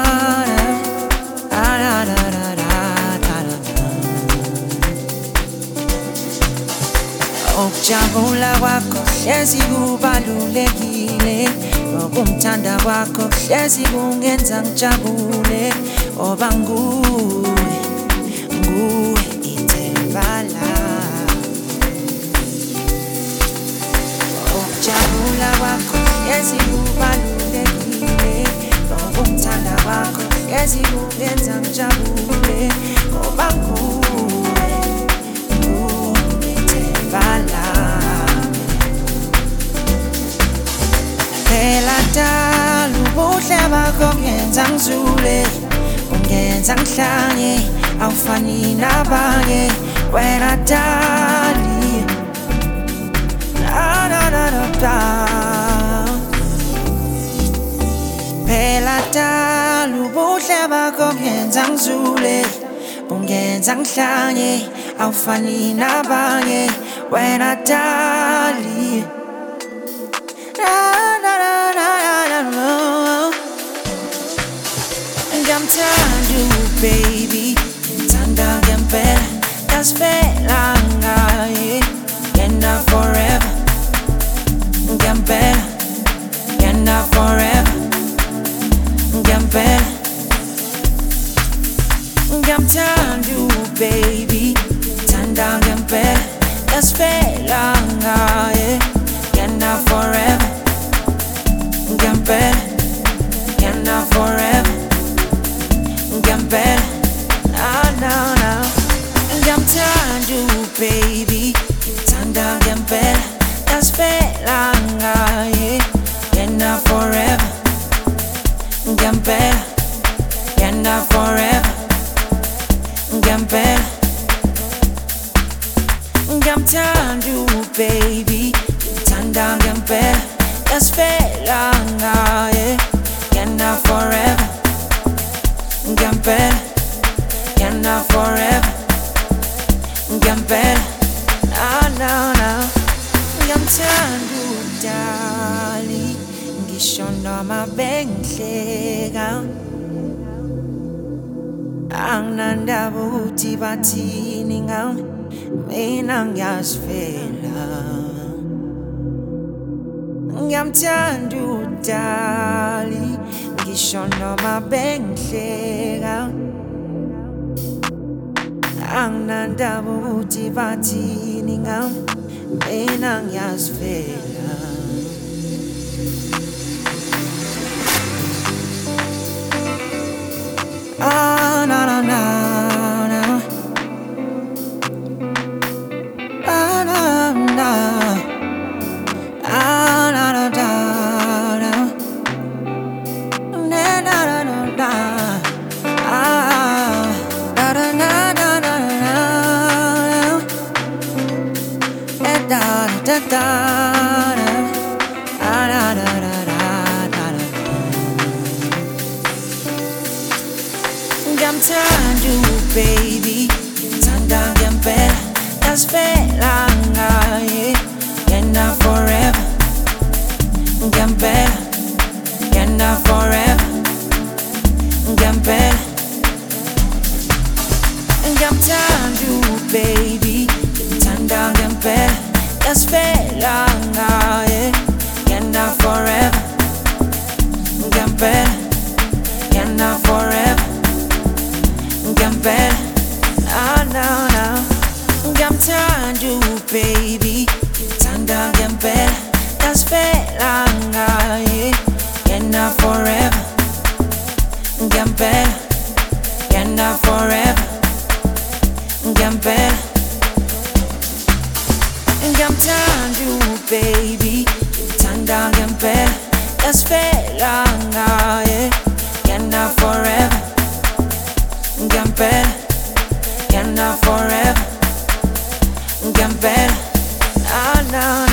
Ukujabula kwakho hlezi kubalulekile, ukumthanda kwakho hlezi kungenza ngijabule, ngoba nguwe ithemba lami. Ukujabula kwakho hlezi kubalulekile, ukumthanda kwakho hlezi kungenza ngijabule, ngoba nguwe ithemba lami. Phela dala ubuhle bakho kungenza ngizule, kungenza ngihlanye, awufani nabanye wena dali. Phela dala ubuhle bakho kungenza ngizule, kungenza ngihlanye, awufani nabanye wena dali. Ngiyamthanda baby, ngithanda ngempela, yasivela ngaye, yena forever. Ngempela, yena forever. Ngempela, ngiyamthanda baby, ngithanda ngempela, yasivela ngaye, yena forever. Ngempela, yena forever. Ngempela, no. Ngiyamthanda baby, ngithanda ngempela, yasivela ngaye, yena forever. Ngempela, yena forever. Ngempela, ngiyamthanda baby, ngithanda ngempela, yasivela ngaye, yena forever. Ngempela, yena forever. Ngempela, no. Ngiyamthanda udali, ngisho noma bengihleka, anginandaba ukuthi bathini ngami, mina ngiyazivela. Ngiyamthanda udali, ngisho noma bengihleka, anginandaba ukuthi bathini ngami, mina ngiyazivela. No. Ngiyamthanda baby, ngithanda ngempela, yasivela ngaye, yena forever. Ngempela, yena forever. Ngempela, ngiyamthanda baby, ngithanda ngempela, yasivela ngaye, yena forever. Ngempela, yena forever. Ngempela, no. Ngiyamthanda baby, ngithanda ngempela, yasivela ngaye, yena forever. Ngempela, yena forever. Ngempela, ngiyamthanda baby, ngithanda ngempela, yasivela ngaye, yena forever. Ngempela, yena forever. Ngempela, no.